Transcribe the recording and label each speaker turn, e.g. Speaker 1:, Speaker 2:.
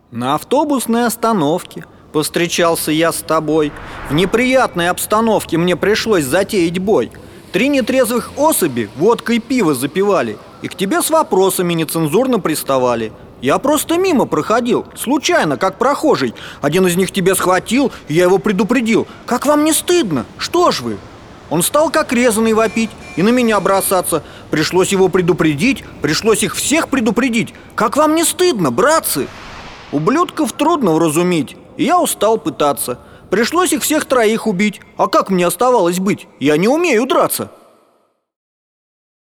Speaker 1: На автобусной остановке повстречался я с тобой. В неприятной обстановке мне пришлось затеять бой. 3 нетрезвых особи водкой пиво запивали и к тебе с вопросами нецензурно приставали. Я просто мимо проходил, случайно, как прохожий. Один из них тебя схватил, и я его предупредил. Как вам не стыдно? Что ж вы? Он стал как резаный вопить и на меня бросаться. Пришлось его предупредить, пришлось их всех предупредить. Как вам не стыдно, братцы? Ублюдков трудно вразумить, и я устал пытаться. Пришлось их всех 3 убить. А как мне оставалось быть? Я не умею драться.